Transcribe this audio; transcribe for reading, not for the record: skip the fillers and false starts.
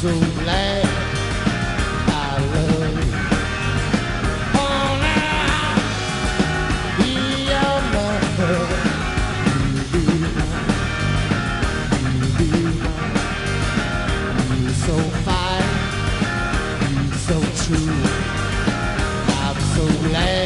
so glad I love you. Oh, now be your lover. You're so fine, you're so true. I'm so glad.